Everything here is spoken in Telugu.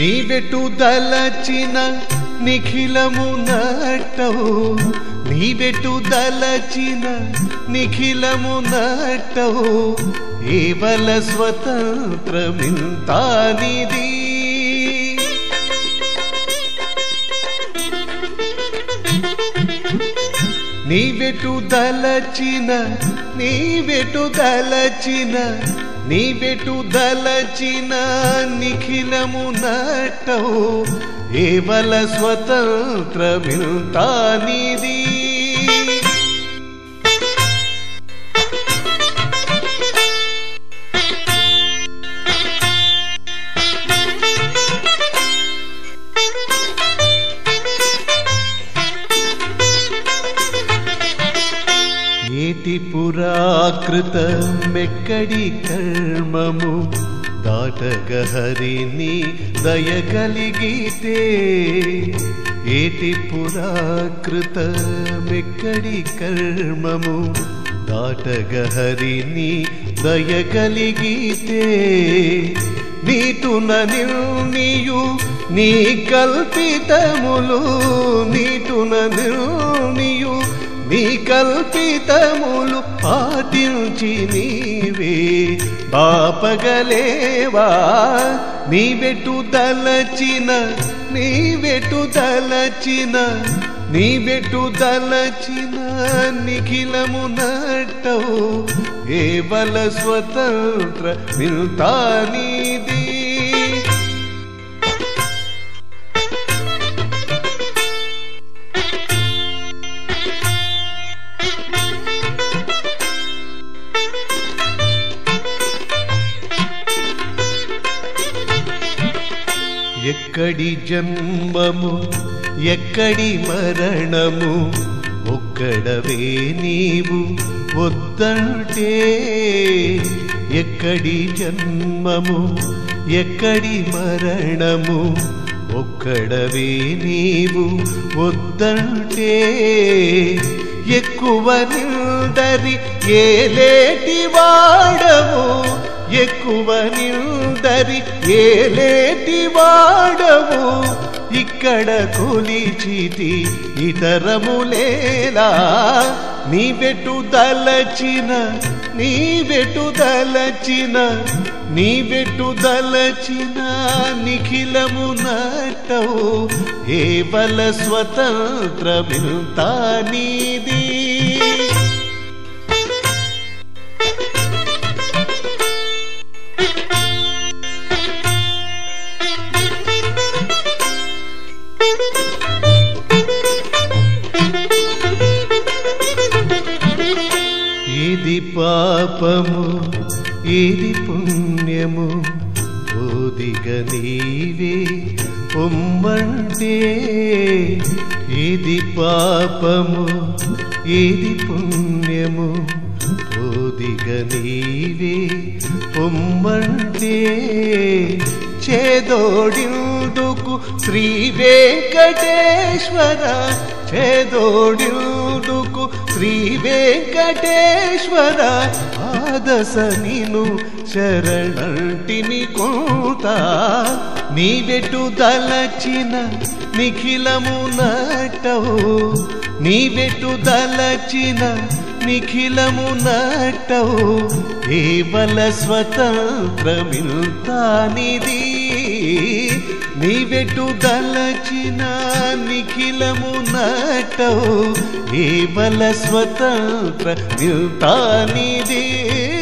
నీవెటు దలచిన నిఖిలము నట్టవు నీవెటు దలచిన నిఖిలము నట్టవు ఏవల స్వతంత్రమింతానిది నీవెటు దలచిన నిఖిలము నట్టవు ఏవల స్వతంత్రమింతానిది ఏటి పురాకృతమెక్కడి కర్మము దాటగ హరిని దయగలిగితే ఏటి పురాకృతమెక్కడి కర్మము దాటగ హరిని దయగలిగితే నీటున నిర్ణియు నీ కల్పితములు నీటున నిర్ణియు నీ కల్పితములు పాటించి నీవే బాపగలేవా నీవెటు దలచిన నిఖిలము నట్టవు ఏవల స్వతంత్ర మిల్తానిది ఎక్కడి జన్మము ఎక్కడి మరణము ఒక్కడవే నీవు వద్దంటే ఎక్కడి జన్మము ఎక్కడి మరణము ఒక్కడవే నీవు వద్దంటే ఎక్కువ నిందరి ఏలేటి వాడవు ఎక్కువ నిందరి ఏలేటి వాడవు ఇక్కడ కొలిచితి ఇతరములేలా నీవెటు దలచిన నిఖిలము నట్టవు ఏవల స్వతంత్రమింతానిది ఏది పాపము ఏది పుణ్యము ఓదిగ నీవే పొమ్మంటే ఏది పాపము ఏది పుణ్యము ఓదిగ నీవే పొమ్మంటే చేదోడిందుకు శ్రీ వెంకటేశ్వర చేదోడిందుకు శ్రీ వెంకటేశ్వర ఆదశ నిను శరణంటిని కొంత నీవెటు దలచిన నిఖిలము నట్టవు నీవెటు దలచిన నిఖిలము నట్టవు ఏవల స్వతంత్రమింతానిది నీవెటు దలచిన నిఖిలము నట్టవు ఏవల స్వతంత్రమింతానిది